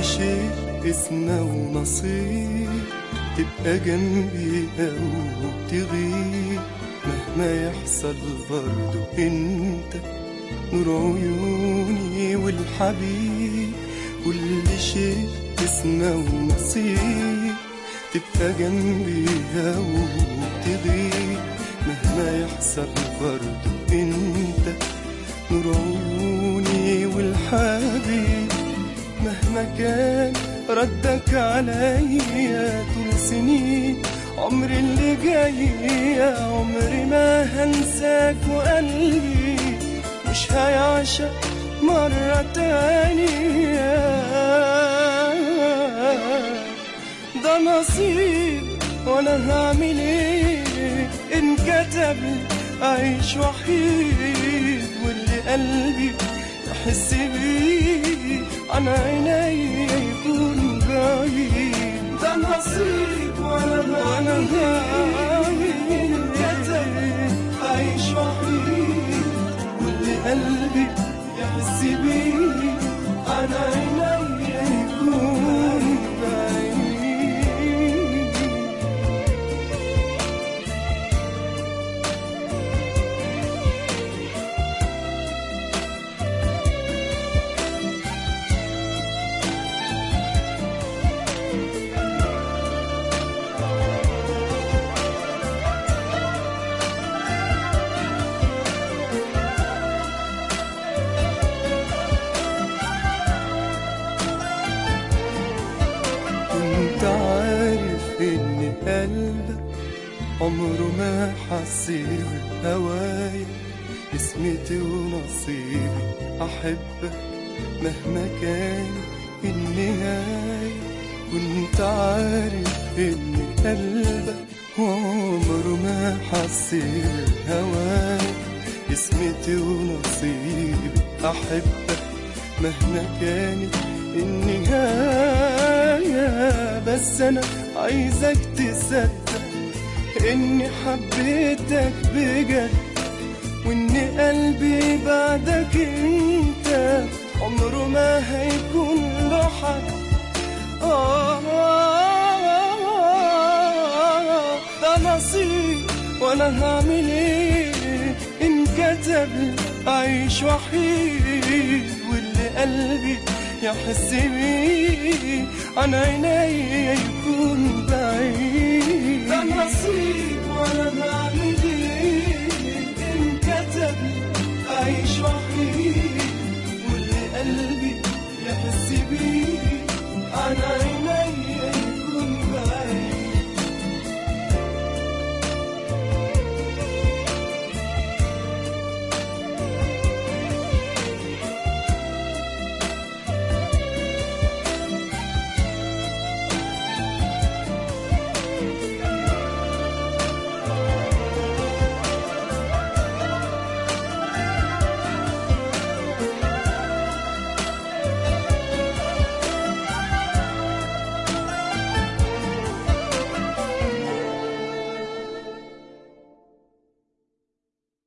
شيء اسمه ونصيب، تبقى جنبي أو تغيب، مهما يحصل برضو انت نور عيوني والحبيب. كل شيء اسمه ونصيب، تبقى جنبي أو تغيب، مهما يحصل برضو انت نور عيوني والحبيب. مهما كان ردك عليا طول سنين عمري اللي جاي، عمري ما هنساك وقلبي مش هيعشق مرة تانية. ده نصيب وانا هعمل ايه ان كتب اعيش وحيد، واللي قلبي يحس بيه عن عيني يكون بعيد. ده نصيب وانا هعمل ان كتب اعيش وحيد، واللي قلبي يحس بيه عن عيني يكون بعيد. كنت عارف ان قلبك عمره ما حسيب هوايا، اسمتي ونصيبي احبك مهما كان النهاية. كنت عارف ان قلبك عمره ما حسيب هوايا، اسمتي ونصيبي احبك مهما كانت النهاية. بس أنا عايزك تصدق إني حبيتك بجد، وإن قلبي بعدك أنت عمره ما هيكون له حد. ده نصيب وأنا هعمل إيه إن كتب أعيش وحيد، واللي قلبي يحس بيه عن عيني يكون بعيد. ده نصيب وانا بعمل